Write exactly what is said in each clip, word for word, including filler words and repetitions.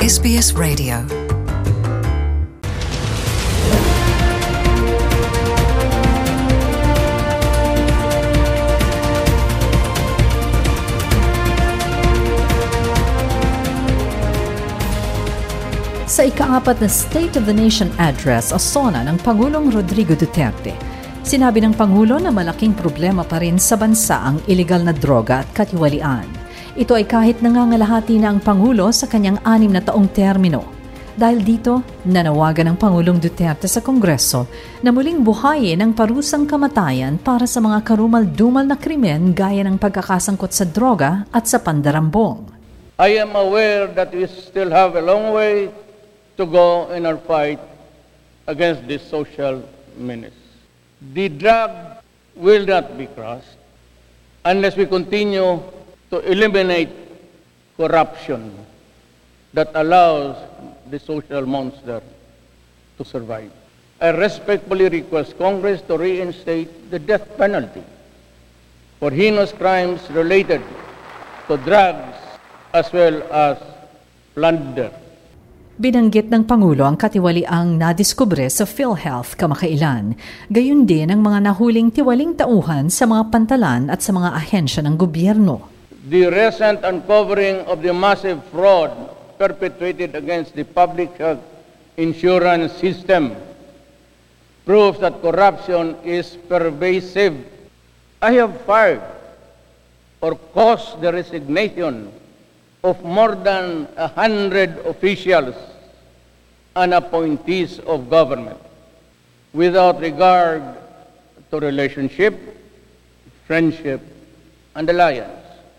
S B S Radio. Sa ikaapat na State of the Nation Address o SONA ng Pangulong Rodrigo Duterte, sinabi ng Pangulo na malaking problema pa rin sa bansa ang iligal na droga at katiwalian. Ito ay kahit nangangalahati na ang Pangulo sa kanyang anim na taong termino. Dahil dito, nanawagan ng Pangulong Duterte sa Kongreso na muling buhayin ang parusang kamatayan para sa mga karumal-dumal na krimen gaya ng pagkakasangkot sa droga at sa pandarambong. I am aware that we still have a long way to go in our fight against this social menace. The drug will not be crossed unless we continue to eliminate corruption that allows the social monster to survive. I respectfully request Congress to reinstate the death penalty for heinous crimes related to drugs as well as plunder. Binanggit ng Pangulo ang katiwaliang nadiskubre sa PhilHealth kamakailan, gayon din ang mga nahuling tiwaling tauhan sa mga pantalan at sa mga ahensya ng gobyerno. The recent uncovering of the massive fraud perpetrated against the public health insurance system proves that corruption is pervasive. I have fired or caused the resignation of more than a hundred officials and appointees of government without regard to relationship, friendship, and alliance.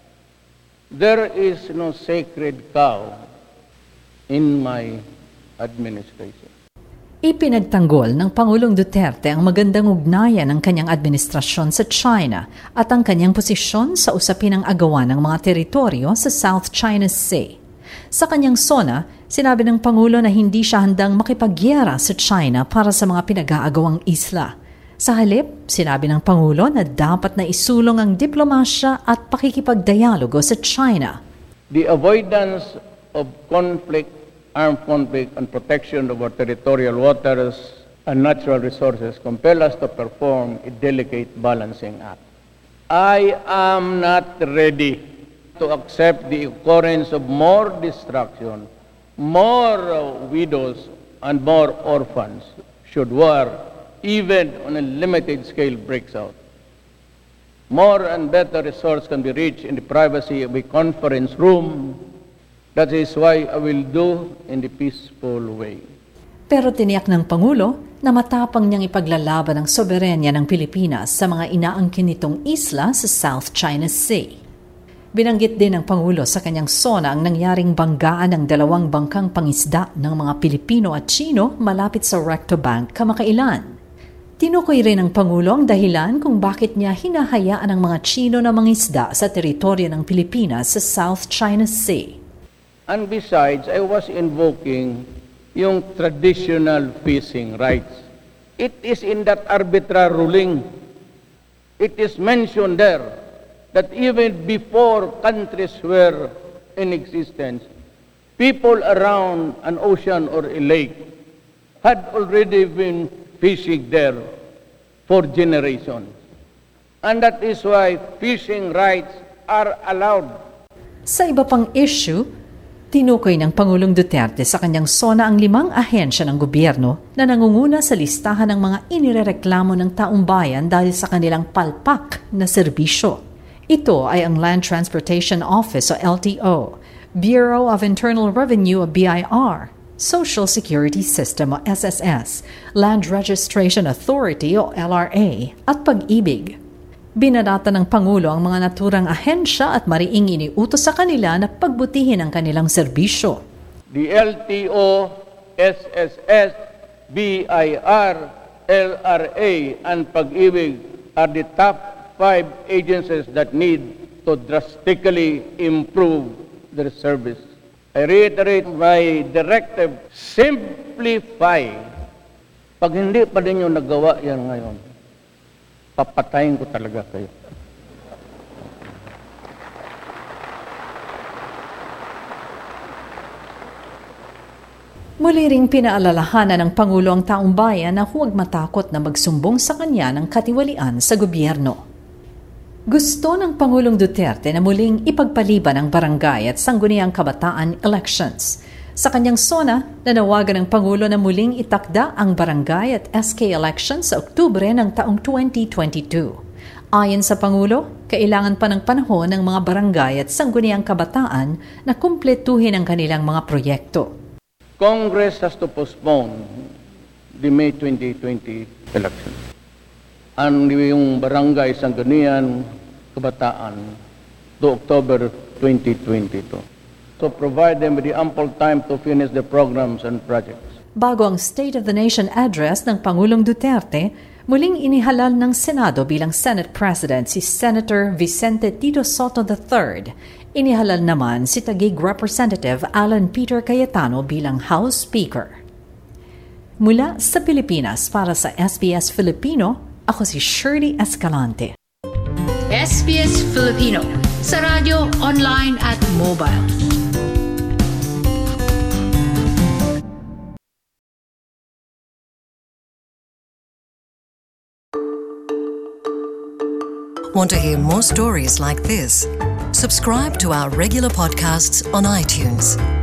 There is no sacred cow in my administration. Ipinagtanggol ng Pangulong Duterte ang magandang ugnayan ng kanyang administrasyon sa China at ang kanyang posisyon sa usapin ng agawan ng mga teritoryo sa South China Sea. Sa kanyang SONA, sinabi ng Pangulo na hindi siya handang makipagyera sa China para sa mga pinag-aagawang isla. Sa halip, sinabi ng Pangulo na dapat na isulong ang diplomasya at pakikipagdialogo sa China. The avoidance of conflict, armed conflict, and protection of our territorial waters and natural resources compel us to perform a delicate balancing act. I am not ready to accept the occurrence of more destruction, more widows, and more orphans should war, even on a limited scale, breaks out. More and better resource can be reached in the privacy of a conference room. That is why I will do in the peaceful way. Pero tiniyak ng Pangulo na matapang niyang ipaglalaban ang soberenya ng Pilipinas sa mga inaangkin nitong isla sa South China Sea. Binanggit din ng Pangulo sa kanyang SONA ang nangyaring banggaan ng dalawang bangkang pangisda ng mga Pilipino at Chino malapit sa Recto Bank kamakailan. Tinukoy rin ng Pangulo ang dahilan kung bakit niya hinahayaan ang mga Chino na mangisda sa teritoryo ng Pilipinas sa South China Sea. And besides, I was invoking yung traditional fishing rights. It is in that arbitrary ruling. It is mentioned there that even before countries were in existence, people around an ocean or a lake had already been fishing there for generations. And that is why fishing rights are allowed. Sa iba pang issue, tinukoy ng Pangulong Duterte sa kanyang SONA ang limang ahensya ng gobyerno na nangunguna sa listahan ng mga inirereklamo ng taong bayan dahil sa kanilang palpak na serbisyo. Ito ay ang Land Transportation Office o L T O, Bureau of Internal Revenue o B I R, Social Security System o S S S, Land Registration Authority o L R A, at Pag-ibig. Binadata ng Pangulo ang mga naturang ahensya at mariing iniutos sa kanila na pagbutihin ang kanilang serbisyo. The L T O, S S S, B I R, L R A, and Pag-ibig are the top five agencies that need to drastically improve their service. I reiterate my directive, simplify. Pag hindi pa din yung nagawa yan ngayon, papatayin ko talaga kayo. Muli ring pinaalalahanan ng Pangulo ang taong bayan na huwag matakot na magsumbong sa kanya ng katiwalian sa gobyerno. Gusto ng Pangulong Duterte na muling ipagpaliban ang barangay at sangguniang kabataan elections. Sa kanyang sona, nanawagan ng Pangulo na muling itakda ang barangay at S K elections sa Oktubre ng taong twenty twenty-two. Ayon sa Pangulo, kailangan pa ng panahon ng mga barangay at sangguniang kabataan na kumpletuhin ang kanilang mga proyekto. Congress has to postpone the May twenty twenty election. Ang yung barangay sanggunian kabataan to October twenty twenty-two. To provide them with the ample time to finish the programs and projects. Bago ang State of the Nation address ng Pangulong Duterte, muling inihalal ng Senado bilang Senate President si Senator Vicente Tito Soto the third. Inihalal naman si Taguig Representative Alan Peter Cayetano bilang House Speaker. Mula sa Pilipinas para sa S B S Filipino, ako si Shirley Escalante. S B S Filipino sa radyo, online at mobile. Want to hear more stories like this? Subscribe to our regular podcasts on iTunes.